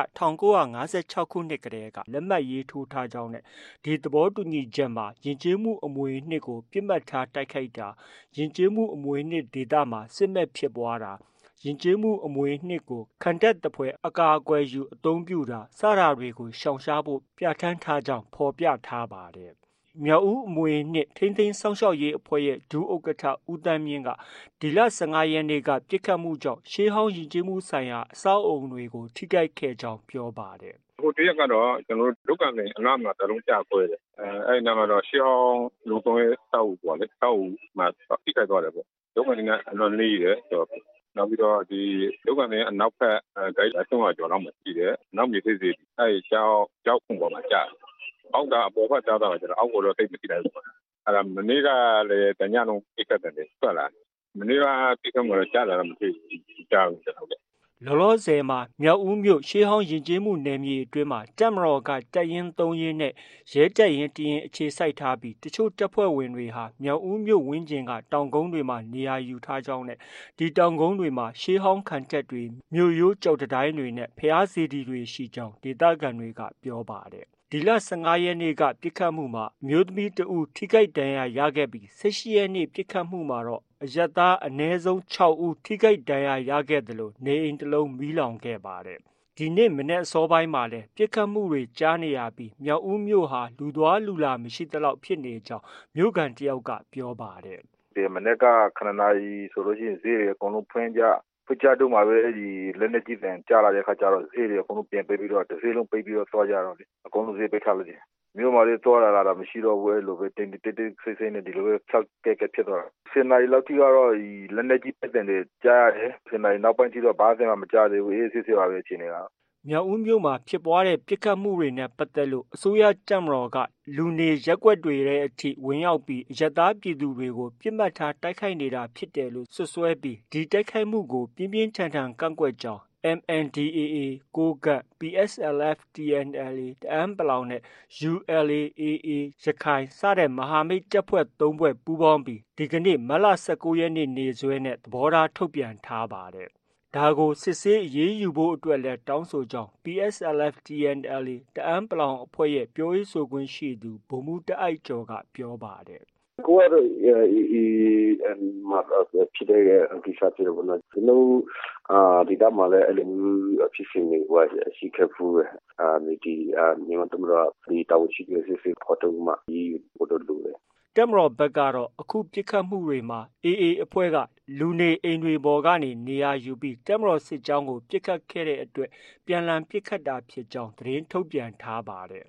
1956ခုနှစ်ကတည်းကလက်မှတ်ရေးထိုးထားကြောင်းနဲ့ဒီသဘောတူညီချက်မှာယဉ်ကျေးမှုအမွေအနှစ်ကိုပြစ်မှတ်ထားတိုက်ခိုက်တာယဉ်ကျေးမှုအမွေအနှစ်ဒေသမှာစစ်မဲ့ဖြစ်ပွားတာယဉ်ကျေးမှုအမွေအနှစ်ကိုခံတပ်တပွဲအကာအကွယ်ယူအသုံးပြုတာစတာတွေကိုရှောင်ရှားဖို့ပြဋ္ဌာန်းထားကြောင်းဖော်ပြထားပါတယ်။မြောက်ဦးအမွေအနှစ်ထိန်းသိမ်းစောင့်ရှောက်ရေးအဖွဲ့ရဲ့ဒုဥက္ကဋ္ဌဦးတန်းမြင့်ကဒီလ15ရက်နေ့ကပြစ်ခတ်မှုကြောင့်ရှေးဟောင်းယဉ်ကျေးမှုဆိုင်ရာအဆောက်အုံတွေကိုထိခိုက်ခဲ့ကြောင်းပြောပါတယ်။ဟိုတရက်ကတော့ကျွန်တော်တို့ဒုက္ခနဲ့အလားမှာတလုံးကြခွဲတယ်။အဲ့ဒီမှာတော့ရှေးဟောင်းလူကုန်ရဲ့စောက်ပေါ့လေစောက်မှာထိခိုက်သွားတယ်ပေါ့။ဒုက္ခနဲ့အလွန်လေးတယ်ဆိုတော့နောက်ပြီးတော့ဒီဒုက္ခနဲ့အနောက်ဖက်ဂိတ်အဆုံးအကျော်လောက်မှရှိတယ်။နောက်မြေသေးသေးအဲ့ကြောက်ခုံပေါ်မှာကြာအောက်ကအပေါ်ဖက်ကြားတော့ကျတော့အောက်ကတော့တိတ်မရှိလိုက်ဘူး။အဲ့ဒါမနေ့ကလည်းတညလုံးပြစ်ခတ်တယ်ထွက်လာ။မနေ့ကပြစ်ခတ်မှတော့ကြားလာတော့မသိဘူးကြားဘူးကျွန်တော်လည်းလောလောဆယ်မှာမြောက်ဦးမြို့ရှေးဟောင်းယဉ်ကျေးမှုနယ်မြေအတွင်းမှာတပ်မတော်ကတပ်ရင်း3ရင်းနဲ့ရဲတပ်ရင်းတရင်အခြေစိုက်ထားပြီးတချို့တပ်ဖွဲ့ဝင်တွေဟာမြောက်ဦးမြို့ဝင်းကျင်ကတောင်ကုန်းတွေမှာနေရာယူထားကြောင်းနဲ့ဒီတောင်ကုန်းတွေမှာရှေးဟောင်းခံတပ်တွေမြို့ရိုးကြောက်တိုင်းတွေနဲ့ဖျားစေတီတွေရှိကြောင်းဒေသခံတွေကပြောပါတယ်ဒီလ15ရက်နေ့ကပြစ်ခတ်မှုမှာမျိုးသမီးတဦးထိခိုက်ဒဏ်ရာရခဲ့ပြီး18ရက်နေ့ပြစ်ခတ်မှုမှာတော့အရပ်သားအနည်းဆုံး6ဦးထိခိုက်ဒဏ်ရာရခဲ့တယ်လို့နေအိမ်တစ်လုံးမီးလောင်ခဲ့ပါတယ်။ဒီနေ့မနေ့အစောပိုင်းမှာလည်းပြစ်ခတ်မှုတွေကြားနေရပြီးမြောက်ဦးမြို့ဟာလူသွားလူလာမရှိသလောက်ဖြစ်နေကြောင်းမြို့ခံတယောက်ကပြောပါတယ်။ဒီမနေ့က9နာရီဆိုလို့ရှိရင်ဈေးတွေအကုန်လုံးဖွင့်ကြဖွကြတို့မှာပဲဒီလက်နေကြည့်တယ်ကြားလာတဲ့ခါကျတော့ဈေးတွေအကုန်လုံးပြန်ပေးပြီးတော့တစ်ဈေးလုံးပေးပြီးတော့သွားကြတော့လေအကုန်လုံးဈေးပေးထားလို့တယ်မြို့မှာလေးသွားလာတာမရှိတော့ဘူးလို့ပဲတင်းစိတ်နဲ့ဒီလိုပဲဖြောက်ကဲဖြစ်သွားတာစင်နာရီလောက်ထိကတော့ဒီလက်နေကြည့်တဲ့တွေကြားရတယ်စင်နာရီနောက်ပိုင်းထိတော့ဘာမှမကြားသေးဘူးအေးဆေးဆေးပါပဲအခြေအနေကမြောက်ဦးမြို့မှာဖြစ်ပွားတဲ့ပစ်ခတ်မှုတွေနဲ့ပတ်သက်လို့အစိုးရတပ်မတော်ကလူနေရပ်ကွက်တွေရဲ့အထိဝင်ရောက်ပြီးအရပ်သားပြည်သူတွေကိုပြစ်မှတ်ထားတိုက်ခိုက်နေတာဖြစ်တယ်လို့ဆွဆွဲပြီးဒီတိုက်ခိုက်မှုကိုပြင်းပြင်းထန်ထန်ကန့်ကွက်ကြောင်း MNDAA ကိုကတ် PSLF TNLA တအန်းပလောင်နဲ့ ULA/AA ရခိုင်စတဲ့မဟာမိတ်တပ်ဖွဲ့၃ဖွဲ့ပူးပေါင်းပြီးဒီကနေ့မတ်လ19ရက်နေ့စွဲနဲ့သဘောထားထုတ်ပြန်ထားပါတယ်ဒါကိုစစ်ဆေးအရေးယူဖို့အတွက်လည်းတောင်းဆိုကြောင်း PSLF TNLA တအန်းပလောင်အဖွဲ့ရဲ့ပြောရေးဆိုခွင့်ရှိသူဗိုလ်မှူးတအိုက်ကျော်ကပြောပါတယ်ကိုယ်ကတော့ဖြစ်တဲ့ကိစ္စတွေကတော့ကျွန်တော်ဒီကမှာလည်းအလုံးဖြစ်နေနေရှိခဲ့ဖူးတယ်ဒီမြန်မာတမရဒီတောင်ရှိတဲ့စစ်စစ်ဖော်ထုတ်မှဒီဘတ်လို့လေတက်မတော်ဘက်ကတော့အခုပြစ်ခတ်မှုတွေမှာ AA အဖွဲ့ကလူနေအိမ်တွေပေါ်ကနေနေရာယူပြီးတက်မတော်စစ်ကြောင်းကိုပြစ်ခတ်ခဲ့တဲ့အတွက်ပြန်လည်ပြစ်ခတ်တာဖြစ်ကြောင်းသတင်းထုတ်ပြန်ထားပါတယ်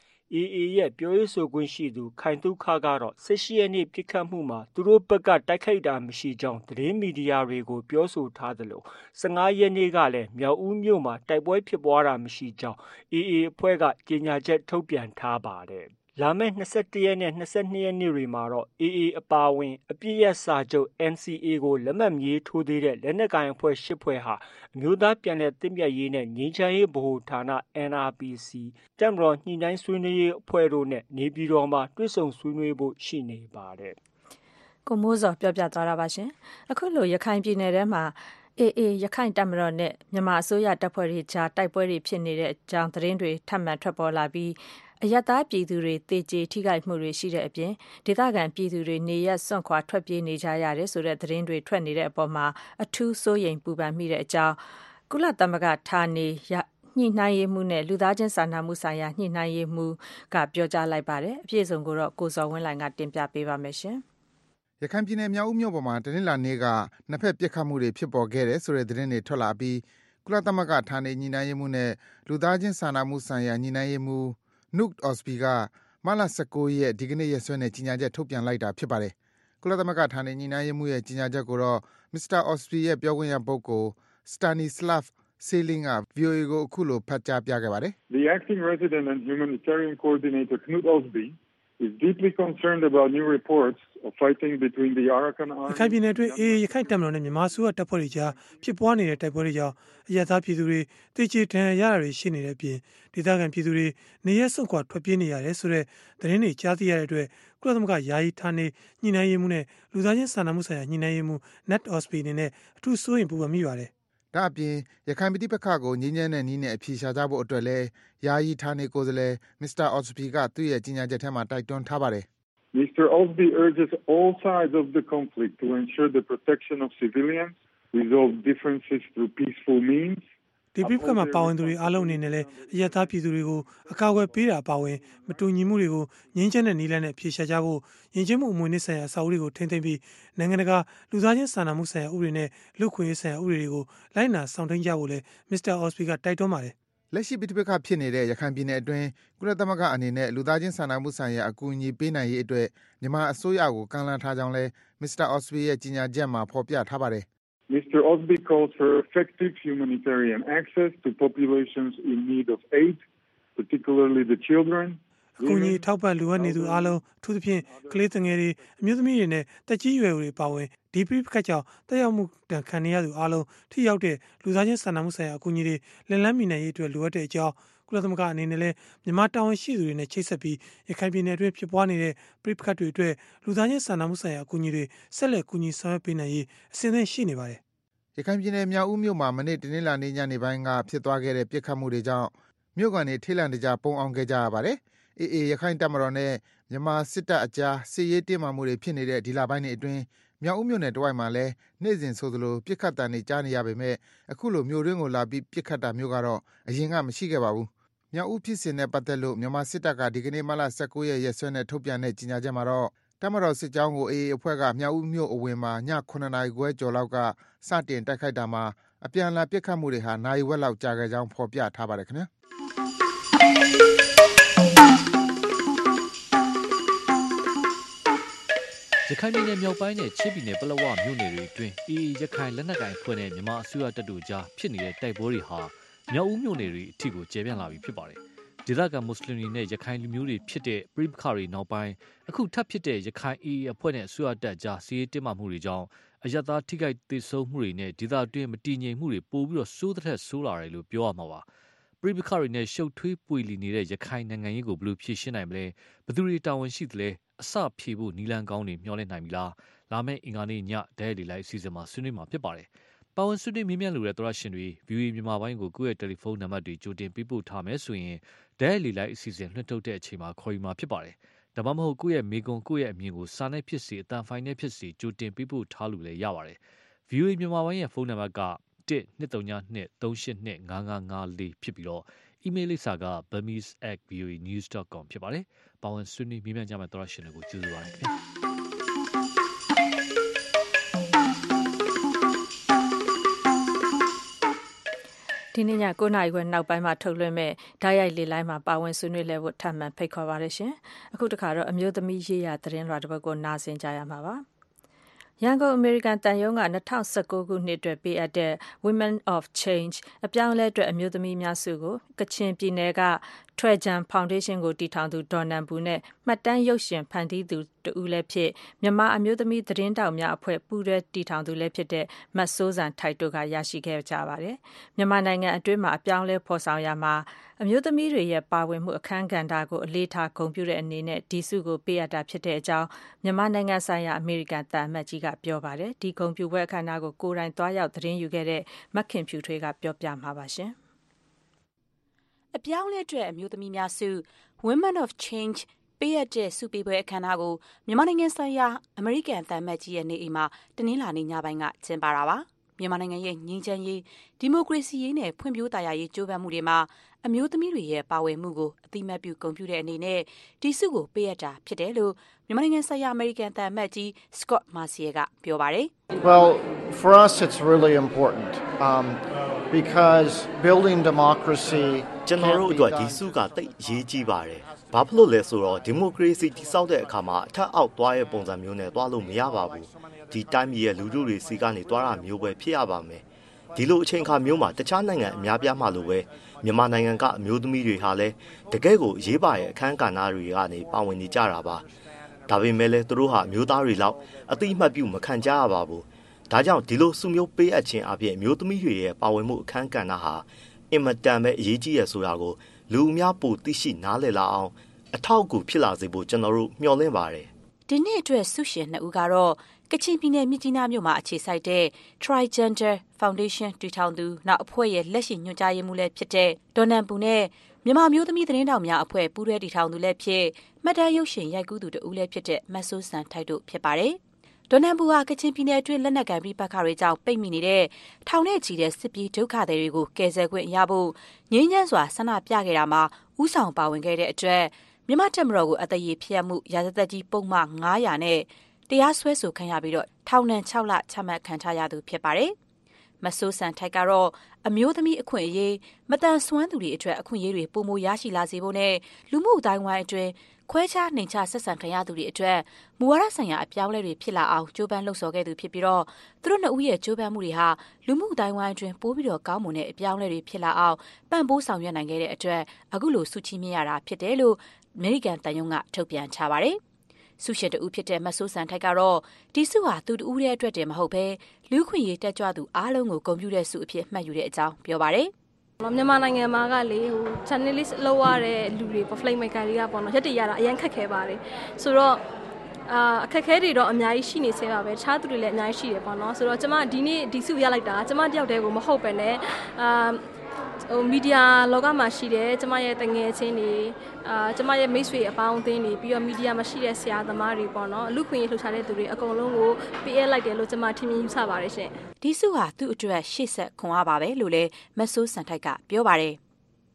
AA ရဲ့ပြောရေးဆိုခွင့်ရှိသူခိုင်သုခကတော့18ရက်နေ့ပြစ်ခတ်မှုမှာသူတို့ဘက်ကတိုက်ခိုက်တာမရှိကြောင်းသတင်းမီဒီယာတွေကိုပြောဆိုထားသလို15ရက်နေ့ကလည်းမြောက်ဦးမြို့မှာတိုက်ပွဲဖြစ်ပွားတာမရှိကြောင်း AA အဖွဲ့ကကြေညာချက်ထုတ်ပြန်ထားပါတယ်လာမယ့်21ရက်နဲ့22ရက်နေ့တွေမှာတော့ AA အပါအဝင်အပြည့်ရစာချုပ် NCA ကိုလက်မှတ်ရေးထိုးသေးတဲ့လက်နက်ကိုင်အဖွဲ့10ဖွဲ့ဟာအမျိုးသားပြန်လည်သင့်မြတ်ရေးနဲ့ငြိမ်းချမ်းရေးဗဟိုဌာန NRPC တပ်မတော်ညှိနှိုင်းဆွေးနွေးရေးအဖွဲ့တို့နဲ့နေပြည်တော်မှာတွေ့ဆုံဆွေးနွေးဖို့ရှိနေပါတယ်။ကိုမိုးစောပြောပြသွားတာပါရှင်။အခုလိုရခိုင်ပြည်နယ်ထဲမှာAA ရခိုင်တပ်မတော်နဲ့မြန်မာအစိုးရတပ်ဖွဲ့တွေကြားတိုက်ပွဲတွေဖြစ်နေတဲ့အကြောင်းသတင်းတွေထပ်မံထွက်ပေါ်လာပြီးအရပ်သားပြည်သူတွေသေကျေထိခိုက်မှုတွေရှိတဲ့အပြင်ဒေသခံပြည်သူတွေနေရပ်စွန့်ခွာထွက်ပြေးနေကြရတယ်ဆိုတဲ့သတင်းတွေထွက်နေတဲ့အပေါ်မှာအထူးစိုးရိမ်ပူပန်မိတဲ့အကြောင်းကုလသမဂ္ဂဌာနေညှိနှိုင်းရေးမှုနဲ့လူသားချင်းစာနာမှုဆိုင်ရာညှိနှိုင်းရေးမှုကပြောကြားလိုက်ပါတယ်အပြည့်စုံကိုတော့ကိုစော်ဝင်းလှိုင်ကတင်ပြပေးပါမယ်ရှင်ရခိုင်ပြည်နယ်မြောက်ဦးမြို့ပေါ်မှာတနင်္လာနေ့ကနှစ်ဖက်ပစ်ခတ်မှုတွေဖြစ်ပေါ်ခဲ့တယ်ဆိုတဲ့သတင်းတွေထွက်လာပြီးကုလသမဂ္ဂဌာနေညှိနှိုင်းရေးမှုနဲ့လူသားချင်းစာနာမှုဆိုင်ရာညှိနှိုင်းရေးမှုNook Osby ကမတ်လ19ရက်ဒီကနေ့ရက်စွဲနဲ့ကြီးညာချက်ထုတ်ပြန်လိုက်တာဖြစ်ပါတယ်။ကုလသမဂ္ဂဌာနေညှိနှိုင်းရေးမှုရဲ့ကြီးညာချက်ကိုတော့ Mr. Osby ရဲ့ပြောခွင့်ရပုဂ္ဂိုလ် Stanislav Selin က VOA ကိုအခုလိုဖတ်ကြားပြခဲ့ပါတယ်။ The acting resident and humanitarian coordinator Knut Osby is deeply concerned about new reports of fighting between the Arakan Army ရခိုင်ပြည်နယ်အတွင်းအေးရခိုင်တပ်မတော်နဲ့မြန်မာအစိုးရတပ်ဖွဲ့တွေကြားဖြစ်ပွားနေတဲ့တိုက်ပွဲတွေကြောင့်အရပ်သားပြည်သူတွေတေချေထန်ရတာတွေရှိနေတဲ့အပြင်ဒေသခံပြည်သူတွေနေရက်စွန့်ခွာထွက်ပြေးနေရတယ်ဆိုတဲ့သတင်းတွေကြားသိရတဲ့အတွက်ကုလသမဂ္ဂယာယီဌာနေညှိနှိုင်းရေးမှုနဲ့လူသားချင်းစာနာမှုဆိုင်ရာညှိနှိုင်းရေးမှု Nat Osby အနေနဲ့အထူးစိုးရိမ်ပူပန်မိပါတယ်ဒါအပြင်ရခိုင်ပြည်ပခါကိုငြင်းချမ်းတဲ့နည်းနဲ့အဖြေရှာကြဖို့အတွက်လည်းယာယီဌာနေကိုယ်စားလှယ် Mr. Osby ကသူ့ရဲ့ကြီးညာချက်ထဲမှာတိုက်တွန်းထားပါတယ် Mr. Osby urges all sides of the conflict to ensure the protection of civilians, resolve differences through peaceful means. ဒီပြခါမှာပါဝင်သူတွေအားလုံးအနေနဲ့လည်းအရက်သားပြည်သူတွေကိုအကာအကွယ်ပေးတာပါဝင်မတူညီမှုတွေကိုငြင်းချမ်းတဲ့နည်းလမ်းနဲ့ဖြေရှာကြဖို့ယဉ်ကျေးမှုအမွေအနှစ်ဆိုင်ရာအစာအုပ်တွေကိုထိန်းသိမ်းပြီးနိုင်ငံတကာလူသားချင်းစာနာမှုဆိုင်ရာဥပဒေနဲ့လူ့ခွင့်ရေးဆိုင်ရာဥပဒေတွေကိုလိုက်နာဆောင်ထိန်းကြဖို့လည်း Mr. Osby ကတိုက်တွန်းပါတယ်လက်ရှိပြည်ပခဖြစ်နေတဲ့ရခိုင်ပြည်နယ်အတွင်းကုလသမဂ္ဂအနေနဲ့လူသားချင်းစာနာမှုဆိုင်ရာအကူအညီပေးနိုင်ရေးအတွက်မြန်မာအစိုးရကိုကမ်းလှမ်းထားကြောင်းလဲ Mr. Osby ရဲ့ကြီးညာချက်မှာဖော်ပြထားပါတယ် Mr. Osby calls for effective humanitarian access to populations in need of aid, particularly the children. အကူအညီထောက်ပံ့လိုအပ်နေသူအားလုံးအထူးသဖြင့်ကလေးငယ်တွေအမျိုးသမီးတွေနဲ့တက်ကြီးရွယ်တွေပါဝင်ဒီပြခတ်ကြောင့်တက်ရောက်မှုတန်ခံနေရသူအားလုံးထိရောက်တဲ့လူသားချင်းစာနာမှုဆိုင်ရာအကူအညီတွေလက်လန်းမီနိုင်ရေးအတွက်လိုအပ်တဲ့အကြောင်းကုလသမဂ္ဂအနေနဲ့လည်းမြန်မာတာဝန်ရှိသူတွေနဲ့ချိတ်ဆက်ပြီးရခိုင်ပြည်နယ်အတွင်းဖြစ်ပွားနေတဲ့ပြခတ်တွေအတွက်လူသားချင်းစာနာမှုဆိုင်ရာအကူအညီတွေဆက်လက်ကူညီဆောင်ရွက်ပေးနိုင်ရေးအစဉ်အသင့်ရှိနေပါတယ်ရခိုင်ပြည်နယ်မြောက်ဦးမြို့မှာမနေ့တနင်္လာနေ့ညနေပိုင်းကဖြစ်သွားခဲ့တဲ့ပြစ်ခတ်မှုတွေကြောင့်မြို့ကန်တွေထိတ်လန့်တကြားပုံအောင်ခဲ့ကြရပါတယ်။အေးရခိုင်တပ်မတော်နဲ့မြန်မာစစ်တပ်အကြားစစ်ရေးတင်းမာမှုတွေဖြစ်နေတဲ့ဒီလပိုင်းတွေအတွင်းမြောက်ဦးမြို့နယ်တဝိုက်မှာလည်းနေ့စဉ်ဆိုသလိုပြစ်ခတ်တံတွေကြားနေရပေမဲ့အခုလိုမြို့တွင်းကိုလာပြီးပြစ်ခတ်တာမျိုးကတော့အရင်ကမရှိခဲ့ပါဘူး။မြောက်ဦးဖြစ်စဉ်နဲ့ပတ်သက်လို့မြန်မာစစ်တပ်ကဒီကနေ့မတ်လ19ရက်ရက်စွဲနဲ့ထုတ်ပြန်တဲ့ကြေညာချက်မှာတော့တပ်မတော်စစ်ကြောင်းကို AA အဖွဲ့ကမြောက်ဦးမြို့အဝင်မှာည9 နာရီခွဲကျော်လောက်ကစတင်တိုက်ခိုက်တာမှာအပြန်အလှန်ပစ်ခတ်မှုတွေဟာနာရီဝက်လောက်ကြာခဲ့ကြောင်းဖော်ပြထားပါတယ်ခင်ဗျာရခိုင်ပြည်နယ်မြောက်ပိုင်းနဲ့ချင်းပြည်နယ်ပလက်ဝမြို့နယ်တွေအတွင်းAAရခိုင်လက်နက်ကိုင်ဖွဲ့နဲ့မြန်မာအစိုးရတပ်တို့ကြားဖြစ်နေတဲ့တိုက်ပွဲတွေဟာမြောက်ဦးမြို့နယ်တွေအထိကိုကျယ်ပြန့်လာပြီဖြစ်ပါတယ်ဒေသခံမွတ်စလင်တွေနဲ့ရခိုင်လူမျိုးတွေဖြစ်တဲ့ပရိပခါတွေနောက်ပိုင်းအခုထပ်ဖြစ်တဲ့ရခိုင် AA အဖွဲ့နဲ့အစိုးရတပ်ကြားစီးရေးတင်းမာမှုတွေကြောင့်အယက်သားထိခိုက်ဒေဆုံးမှုတွေနဲ့ဒေသအတွင်းမတည်ငြိမ်မှုတွေပိုပြီးတော့စိုးတဲ့ဆိုးလာတယ်လို့ပြောရမှာပါပရိပခါတွေနဲ့ရှုပ်ထွေးပွေလီနေတဲ့ရခိုင်နိုင်ငံရေးကိုဘယ်လိုဖြေရှင်းနိုင်မလဲဘယ်သူတွေတာဝန်ရှိသလဲအစဖြေဖို့နီလန်ကောင်းတွေမျှော်လင့်နိုင်ပြီလားလာမယ့်အင်္ဂါနေ့ညဒဲရီလိုက်အစီအစဉ်မှာဆွေးနွေးမှာဖြစ်ပါတယ်ပါဝင်ဆွေးနွေးမြင်းမြတ်လိုတဲ့သောရရှင်တွေ VOA မြန်မာပိုင်းကိုကိုယ့်ရဲ့တယ်လီဖုန်းနံပါတ်တွေကြိုတင်ပေးပို့ထားမယ်ဆိုရင်ဒဲရီလိုက်အစီအစဉ်လွှင့်ထုတ်တဲ့အချိန်မှာခေါ်ယူမှာဖြစ်ပါတယ်ဒါမှမဟုတ်ကိုယ့်ရဲ့မိကွန်ကိုယ့်ရဲ့အမြင်ကိုစာနဲ့ဖြစ်စေအတန်ဖိုင်နဲ့ဖြစ်စေကြိုတင်ပေးပို့ထားလို့လည်းရပါတယ် VOA မြန်မာပိုင်းရဲ့ဖုန်းနံပါတ်က12392382554ဖြစ်ပြီးတော့အီးမေးလ်လိပ်စာက burmese@voanews.com ဖြစ်ပါတယ်။ပါဝင်ဆွေးနွေးမြင်မြန်ကြမယ့်သောရရှင်တွေကိုကျေးဇူးပါရစေခင်ဗျာ။ဒီနေ့ည9:00 နာရီခွဲနောက်ပိုင်းမှာထုတ်လွှင့်မဲ့ဓာတ်ရိုက်လေလိုင်းမှာပါဝင်ဆွေးနွေးလဲဖို့ထပ်မံဖိတ်ခေါ်ပါရရှင်။အခုတခါတော့အမျိုးသမီးရေးရာသတင်းလွှာတစ်ပုဒ်ကိုနားဆင်ကြရမှာပါ။ရန်ကုန်အမေရိကန်တန်ယုံက2019ခုနှစ်အတွက်ပေးအပ်တဲ့ Women of Change အပြောင်းအလဲအတွက်အမျိုးသမီးများစုကိုကချင်ပြည်နယ်ကထွဲဂျန်ဖောင်ဒေးရှင်းကိုတည်ထောင်သူဒေါ်နန်ဘူးနဲ့မှတ်တမ်းရုပ်ရှင်ဖန်တီးသူတဦးလည်းဖြစ်မြန်မာအမျိုးသမီးသတင်းတောက်များအဖွဲ့ပူးတွဲတည်ထောင်သူလည်းဖြစ်တဲ့မတ်စိုးစံထိုက်တို့ကရရှိခဲ့ကြပါတယ်။မြန်မာနိုင်ငံအတွင်းမှာအပြောင်းလဲဖော်ဆောင်ရမှာအမျိုးသမီးတွေရဲ့ပါဝင်မှုအခမ်းကဏ္ဍကိုအလေးထားဂုဏ်ပြုတဲ့အနေနဲ့ဒီစုကိုပေးအပ်တာဖြစ်တဲ့အကြောင်းမြန်မာနိုင်ငံဆိုင်ရာအမေရိကန်သံအမတ်ကြီးကပြောပါတယ်။ဒီဂုဏ်ပြုပွဲအခမ်းအနားကိုကိုယ်တိုင်သွားရောက်သတင်းယူခဲ့တဲ့မခင်ဖြူထွေးကပြောပြမှာပါရှင်။အပြောင်းလဲအတွက်အမျိုးသမီးများစု Women of Change ပေးအပ်တဲ့စုပေးပွဲအခမ်းအနားကိုမြန်မာနိုင်ငံဆိုင်ရာအမေရိကန်သံအမတ်ကြီးရဲ့နေအိမ်မှာတနင်္လာနေ့ညပိုင်းကကျင်းပတာပါမြန်မာနိုင်ငံရဲ့ငြိမ်းချမ်းရေးဒီမိုကရေစီရေးနဲ့ဖွံ့ဖြိုးသာယာရေးကြိုးပမ်းမှုတွေမှာအမျိုးသမီးတွေရဲ့ပါဝင်မှုကိုအသိအမှတ်ပြုဂုဏ်ပြုတဲ့အနေနဲ့ဒီစုကိုပေးအပ်တာဖြစ်တယ်လို့မြန်မာနိုင်ငံဆိုင်ရာအမေရိကန်သံအမတ်ကြီး Scott Marciel ကပြောပါတယ် Well, for us it's really important because building democracy ကျွန်တော်တို့အတွက်ဒီစုကတိတ်ရေးကြီးပါတယ်။ဘာဖြစ်လို့လဲဆိုတော့ဒီမိုကရေစီတည်ဆောက်တဲ့အခါမှာအထက်အောက်သွားရဲ့ပုံစံမျိုးနဲ့သွားလို့မရပါဘူး။ဒီတိုင်းပြည်ရဲ့လူထုတွေစီကနေသွားတာမျိုးပဲဖြစ်ရပါမယ်။ဒီလိုအချိန်အခါမျိုးမှာတခြားနိုင်ငံအများပြားမှလိုပဲမြန်မာနိုင်ငံကအမျိုးသမီးတွေဟာလည်းတကယ့်ကိုရေးပါရဲ့အခမ်းကဏ္ဍတွေကနေပါဝင်နေကြတာပါ။ဒါပေမဲ့လည်းသူတို့ဟာမျိုးသားတွေလောက်အသိအမှတ်ပြုမခံကြရပါဘူး။ဒါကြောင့်ဒီလိုစုမျိုးပေးအပ်ခြင်းအပြင်အမျိုးသမီးတွေရဲ့ပါဝင်မှုအခမ်းကဏ္ဍဟာအင်မတန်ပဲအရေးကြီးရဆိုတာကိုလူအများပိုသိရှိနားလည်လာအောင်အထောက်အကူဖြစ်လာစေဖို့ကျွန်တော်တို့မျှော်လင့်ပါတယ်။ဒီနေ့အတွက်ဆုရှင်2ဦးကတော့ကချင်ပြည်နယ်မြစ်ကြီးနားမြို့မှာအခြေစိုက်တဲ့ Trigender Foundation တည်ထောင်သူနောက်အဖွဲ့ရဲ့လက်ရှိညွှန်ကြားရေးမှူးလည်းဖြစ်တဲ့ဒေါ်နန်ပူနဲ့မြန်မာမျိုးသမီးသတင်းတောက်များအဖွဲ့ပူးတွဲတည်ထောင်သူလည်းဖြစ်မှတ်တမ်းရုပ်ရှင်ရိုက်ကူးသူတဦးလည်းဖြစ်တဲ့မတ်ဆိုးစံထိုက်တို့ဖြစ်ပါတယ်။ဒေါ်နန်ပူဟာကချင်ပြည်နယ်အတွင်းလက်နက်ကိုင်ပြည်ပခါတွေကြောင့်ပိတ်မိနေတဲ့ထောင်နဲ့ချီတဲ့စစ်ပြေးဒုက္ခသည်တွေကိုကယ်ဆယ်ခွင့်ရဖို့ငြိမ်းချမ်းစွာဆန္ဒပြခဲ့တာမှာဥဆောင်ပါဝင်ခဲ့တဲ့အတွက်မြန်မာတပ်မတော်ကိုအသက်ရည်ဖျက်မှုရာဇသက်ကြီးပုံမှန်900နဲ့တရားစွဲဆိုခံရပြီးတော့ထောင်ဒဏ်6လချမှတ်ခံထားရသူဖြစ်ပါတယ်။မဆိုးစံထိုက်ကတော့အမျိုးသမီးအခွင့်အရေးမတန်ဆွမ်းသူတွေအတွက်အခွင့်အရေးတွေပိုမိုရရှိလာစေဖို့နဲ့လူမှုအတိုင်းဝိုင်းအတွင်းခွဲခြားနှိမ်ချဆက်ဆံခံရသူတွေအတွက်မူဝါဒဆိုင်ရာအပြောင်းလဲတွေဖြစ်လာအောင်ကြိုးပမ်းလှုပ်ဆော်ခဲ့သူဖြစ်ပြီးတော့သူတို့နှစ်ဦးရဲ့ကြိုးပမ်းမှုတွေဟာလူမှုအတိုင်းဝိုင်းအတွင်းပိုးပြီးတော့ကောင်းမွန်တဲ့အပြောင်းလဲတွေဖြစ်လာအောင်ပံ့ပိုးဆောင်ရွက်နိုင်ခဲ့တဲ့အတွက်အခုလိုဆုချီးမြှင့်ရတာဖြစ်တယ်လို့အမေရိကန်တန်ယုံကထုတ်ပြန်ထားပါတယ်။ဆုရှင်တဦးဖြစ်တဲ့မဆိုးစံထိုက်ကတော့ဒီဆုဟာသူတဦးရဲ့အတွက်တည်းမဟုတ်ဘဲလူခွင့်ရေးတက်ကြွသူအားလုံးကိုဂုဏ်ပြုတဲ့ဆုအဖြစ်မှတ်ယူတဲ့အကြောင်းပြောပါတယ်။မြန်မာနိုင်ငံမှာကလေchannelist လောက်ရတဲ့လူတွေ flame maker တွေကပေါ့နော်ရက်တရတာအရင်ခက်ခဲပါတယ်ဆိုတော့အခက်အခဲတွေတော့အများကြီးရှိနေသေးပါပဲတခြားသူတွေလည်းအများကြီးရှိတယ်ပေါ့နော်ဆိုတော့ကျမဒီနေ့ဒီစုရလိုက်တာကျမတယောက်တည်းကိုမဟုတ်ပဲနဲ့မီဒီယာလောကမှာရှိတယ်ကျမရဲ့တငယ်ချင်းတွေကျမရဲ့မိတ်ဆွေအပေါင်းအသင်းတွေပြီးတော့မီဒီယာမှာရှိတဲ့ဆရာသမားတွေပေါ့နော်လူခွင့်ရေးလှုပ်ရှားတဲ့သူတွေအကုန်လုံးကိုပေးအပ်လိုက်တယ်လို့ကျမထင်မြင်ယူဆပါတယ်ရှင်ဒီစုဟာသူ့အတွက်ရှေ့ဆက်ခွန်အားပါပဲလို့လည်းမဆိုးစံထိုက်ကပြောပါတယ်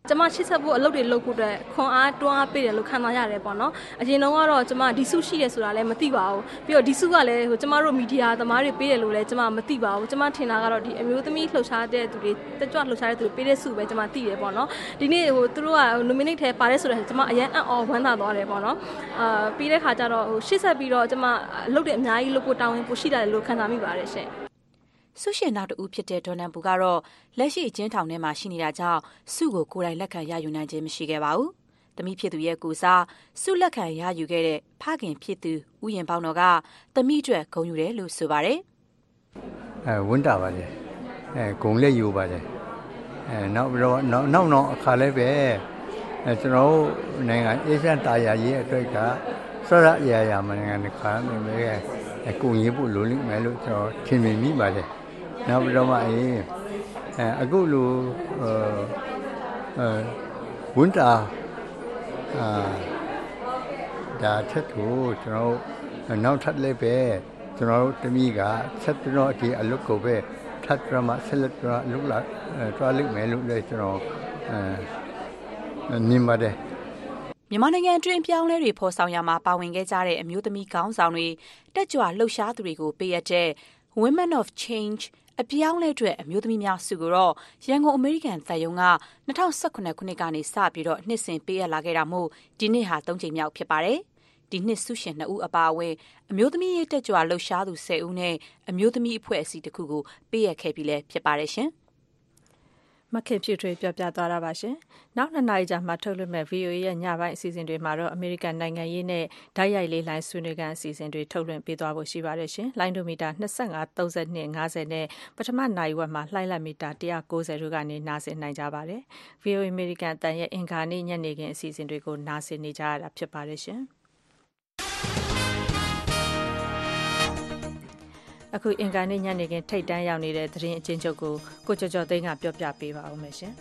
ကျမချစ်ဆက်ဖို့အလုပ်တွေလုပ်ဖို့အတွက်ခွန်အားတွန်းအားပေးတယ်လို့ခံစားရတယ်ပေါ့နော်အရင်တော့ကတော့ကျမဒီစုရှိတယ်ဆိုတာလည်းမသိပါဘူးပြီးတော့ဒီစုကလည်းကျမတို့မီဒီယာသမားတွေပေးတယ်လို့လည်းကျမမသိပါဘူးကျမထင်တာကတော့ဒီအမျိုးသမီးလှုပ်ရှားတဲ့သူတွေတက်ကြွလှုပ်ရှားတဲ့သူတွေပေးတဲ့စုပဲကျမသိတယ်ပေါ့နော်ဒီနေ့သူတို့က nominate ထဲပါတယ်ဆိုတော့ကျမအရင်အံ့ဩဝမ်းသာသွားတယ်ပေါ့နော်ပြီးတဲ့ခါကျတော့ရှေ့ဆက်ပြီးတော့ကျမအလုပ်တွေအများကြီးလုပ်ဖို့တာဝန်ပိုရှိတယ်လို့ခံစားမိပါတယ်ရှင်ဆုရှင်နောက်တဦးဖြစ်တဲ့ဒေါ်နန်ပူကတော့လက်ရှိအကျဉ်းထောင်ထဲမှာရှိနေတာကြောင့်ဆုကိုကိုယ်တိုင်လက်ခံရယူနိုင်ခြင်းမရှိခဲ့ပါဘူး။သမီးဖြစ်သူရဲ့ကိုစားဆုလက်ခံရယူခဲ့တဲ့ဖခင်ဖြစ်သူဦးရင်ပေါင်းတော်ကသမီးအတွက်ဂုဏ်ယူတယ်လို့ဆိုပါတယ်။ဝန်တာပါလေ။ဂုဏ်လက်ယူပါလေ။နောက်ပြီးတော့နောက်အခါလည်းပဲကျွန်တော်နိုင်ငံအေရှန်တာယာရေးအတွက်ကစောရအရာမနိုင်ငံတစ်ခါနေပဲကိုကြီးဖို့လိုလိမ့်မယ်လို့ကျွန်တော်ထင်မြင်မိပါတယ်။နောက်ပြီးတော့မှအခုလိုဝန်တာဒါထက်ကိုကျွန်တော်နောက်ထပ်လည်းပဲကျွန်တော်တမီးကဆက်ပြီးတော့ဒီအလုပ်ကိုပဲထပ်ပြီးမှဆက်လက်ပြီးလုပ်လာတွားလိမ့်မယ်လို့လည်းကျွန်တော်မြင်ပါတယ်မြန်မာနိုင်ငံအတွင်းပြောင်းလဲတွေဖော်ဆောင်ရမှာပါဝင်ခဲ့ကြတဲ့အမျိုးသမီးခေါင်းဆောင်တွေတက်ကြွလှုပ်ရှားသူတွေကိုပေးအပ်တဲ့ Women of Change အပြောင်းလဲအတွက်အမျိုးသမီးများစုကိုတော့ရန်ကုန်အမေရိကန်သံရုံးက2018ခုနှစ်ကနေစပြီးတော့နှစ်စဉ်ပေးအပ်လာခဲ့တာမို့ဒီနှစ်ဟာ3ကြိမ်မြောက်ဖြစ်ပါတယ်။ဒီနှစ်ဆုရှင်2ဦးအပါအဝင်အမျိုးသမီးရေးတက်ကြွလှုပ်ရှားသူ10ဦးနဲ့အမျိုးသမီးအဖွဲ့အစည်းတစ်ခုကိုပေးအပ်ခဲ့ပြီးလည်းဖြစ်ပါတယ်ရှင်။မခင်ဖြူထွေးပြောပြသွားတာပါရှင်။နောက်2နာရီကြာမှထုတ်လွှင့်မဲ့ VOA ရဲ့ညပိုင်းအစီအစဉ်တွေမှာတော့အမေရိကန်နိုင်ငံရေးနဲ့ဓာတ်ရိုက်လေးလိုင်းဆွေးနွေးခန်းအစီအစဉ်တွေထုတ်လွှင့်ပေးသွားဖို့ရှိပါတယ်ရှင်။လိုင်းဒိုမီတာ25 32 50နဲ့ပထမနာရီဝက်မှာလှိုင်းလက်မီတာ190တို့ကနေနားဆင်နိုင်ကြပါတယ်။ VOA အမေရိကန်အတန်ရဲ့အင်ကာနေ့ညနေခင်းအစီအစဉ်တွေကိုနားဆင်နေကြရတာဖြစ်ပါတယ်ရှင်။အခုအင်္ဂါနေ့ညနေခင်းထိတ်တန်းရောက်နေတဲ့သတင်းအချင်းချုပ်ကိုကျော်သိန်းကပြောပြပေးပါဦးမယ်ရှင်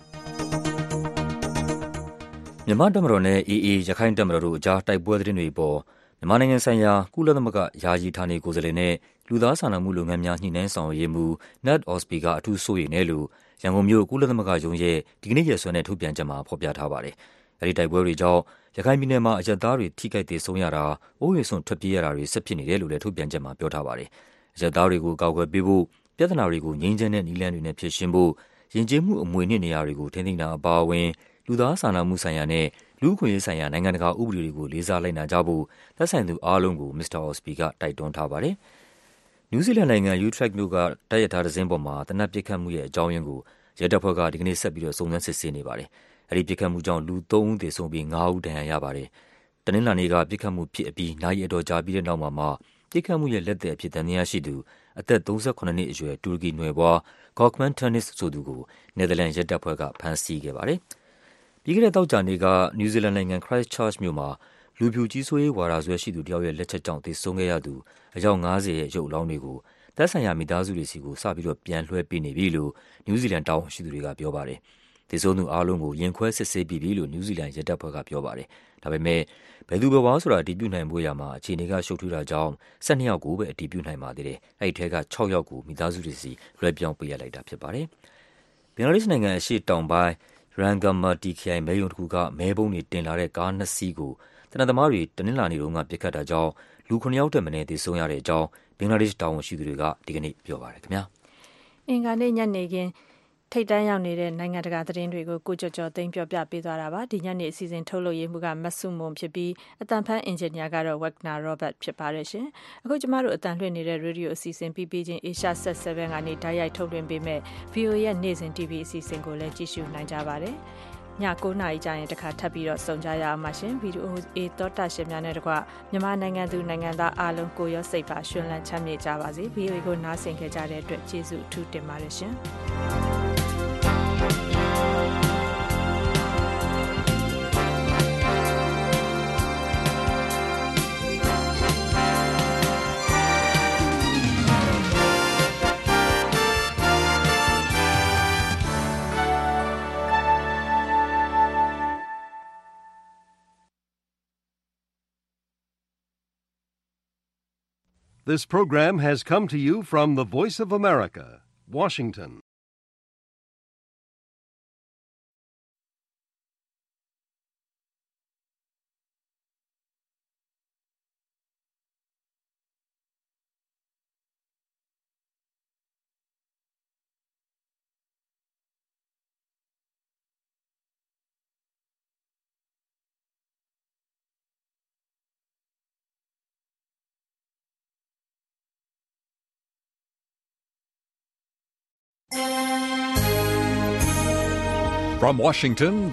။မြန်မာတပ်မတော်နဲ့ AA ရခိုင်တပ်မတော်တို့အကြားတိုက်ပွဲသတင်းတွေပေါ်မြန်မာနိုင်ငံဆိုင်ရာကုလသမဂ္ဂယာယီဌာနေကိုယ်စားလှယ်နဲ့လူသားစာနာမှုလုပ်ငန်းများညှိနှိုင်းဆောင်ရွက်ရေးမှူး Nat Osby ကအထူးစိုးရိမ်တယ်လို့ရန်ကုန်မြို့ကုလသမဂ္ဂရုံးရဲ့ဒီကနေ့ရက်စွဲနဲ့ထုတ်ပြန်ချက်မှာဖော်ပြထားပါတယ်။အဲဒီတိုက်ပွဲတွေကြောင့်ရခိုင်ပြည်နယ်မှာအရပ်သားတွေထိခိုက်သေဆုံးရတာ၊အိုးအိမ်စွန့်ထွက်ပြေးရတာတွေဆက်ဖြစ်နေတယ်လို့လည်းထုတ်ပြန်ချက်မှာပြောထားပါတယ်။အရပ်သားတွေကိုကာကွယ်ပေးဖို့ပြဿနာတွေကိုငြိမ်းချမ်းတဲ့နည်းလမ်းတွေနဲ့ဖြေရှင်းဖို့ယဉ်ကျေးမှုအမွေအနှစ်နေရာတွေကိုထိန်းသိမ်းတာအပါအဝင်လူသားစာနာမှုဆိုင်ရာနဲ့လူ့အခွင့်အရေးဆိုင်ရာနိုင်ငံတကာဥပဒေတွေကိုလေးစားလိုက်နာကြဖို့သက်ဆိုင်သူအားလုံးကိုမစ္စတာ Osby ကတိုက်တွန်းထားပါတယ်။နယူးဇီလန်နိုင်ငံ Utrecht မြို့ကတိုက်ရထားတဲ့ဇင်းပေါ်မှာတနက်ပစ်ခတ်မှုရဲ့အကြောင်းရင်းကိုရဲတပ်ဖွဲ့ကဒီကနေ့ဆက်ပြီးတော့စုံစမ်းစစ်ဆေးနေပါတယ်။အဲဒီပစ်ခတ်မှုကြောင့်လူ3ဦးသေဆုံးပြီး5ဦးဒဏ်ရာရပါတယ်။တနင်္လာနေ့ကပစ်ခတ်မှုဖြစ်အပြီးနာရီအတော်ကြာပြီးတဲ့နောက်မှာပစ်ခတ်မှုရဲ့လက်သည်အဖြစ်သံသယရှိသူအသက်38နှစ်အရွယ်တူရကီနွယ်ဖွား Gökmen Tönnies ဆိုသူကိုနယ်သာလန်ရဲတပ်ဖွဲ့ကဖမ်းဆီးခဲ့ပါတယ်။ပြီးခဲ့တဲ့သောကြာနေ့ကနယူးဇီလန်နိုင်ငံ Christchurch မြို့မှာလူဖြူကြီးစိုးရေးဝါဒစွဲရှိသူတယောက်ရဲ့လက်ချက်ကြောင့်သေဆုံးခဲ့ရသူအယောက်50ရဲ့ရုပ်အလောင်းတွေကိုသက်ဆိုင်ရာမိသားစုတွေစီကိုစပြီးတော့ပြန်လွှဲပေးနေပြီလို့နယူးဇီလန်တာဝန်ရှိသူတွေကပြောပါတယ်။သေဆုံးသူအားလုံးကိုရင်ခွဲစစ်ဆေးပြီးပြီလို့နယူးဇီလန်ရဲတပ်ဖွဲ့ကပြောပါတယ်။ဒါပေမဲ့ဘယ်သူဘယ်ဝါဆိုတာအတည်ပြုနိုင်ဖို့ရမှာအခြေအနေကရှုပ်ထွေးတာကြောင့်12ယောက်ကိုပဲအတည်ပြုနိုင်ပါသေးတယ်။အဲဒီထဲက6ယောက်ကိုမိသားစုတွေစီလွှဲပြောင်းပေးရလိုက်တာဖြစ်ပါတယ်။ဘင်္ဂလားဒေ့ရှ်နိုင်ငံအရှေ့တောင်ပိုင်းRangamati ခရိုင်မဲရုံတစ်ခုကမဲပုံးတွေတင်လာတဲ့ကား2စီးကိုသေနတ်သမားတွေတနင်္လာနေ့တုန်းကပစ်ခတ်တာကြောင့်လူ9ယောက်ထက်မနည်းသေဆုံးရတဲ့အကြောင်းဘင်္ဂလားဒေ့ရှ်တာဝန်ရှိသူတွေကဒီကနေ့ပြောပါတယ်ခင်ဗျာ။အင်္ဂါနေ့ညနေခင်းထိတ်တန်းရောက်နေတဲ့နိုင်ငံတကာသတင်းတွေကိုကိုကျော်သိန်းပြောပြပေးသွားတာပါဒီညနေအစီအစဉ်ထုတ်လုပ်ရေးမှုကမဆုမွန်ဖြစ်ပြီးအတန်ဖန်အင်ဂျင်နီယာကတော့ Wagner Robert ဖြစ်ပါတယ်ရှင်အခုကျမတို့အတန်လွှင့်နေတဲ့ရေဒီယိုအစီအစဉ်ပြီးချင်း Asia Set 7ကနေဓာတ်ရိုက်ထုတ်လွှင့်ပေးမဲ့ VOA ရဲ့နေ့စဉ် TV အစီအစဉ်ကိုလည်းကြည့်ရှုနိုင်ကြပါတယ်ည9:00နာရီကြာရင်တခါထပ်ပြီးတော့ဆုံကြရအောင်ပါရှင်ဗီဒီယိုသောတာရှင်များနဲ့တကွမြန်မာနိုင်ငံသူနိုင်ငံသားအားလုံးကိုရောစိတ်ပါရှင်လန်းချမ်းမြေ့ကြပါစေ VOA ကိုနားဆင်ခဲ့ကြတဲ့အတွက်ကျေးဇူးအထူးတင်ပါတယ်ရှင် This program has come to you from the Voice of America, Washington. From Washington,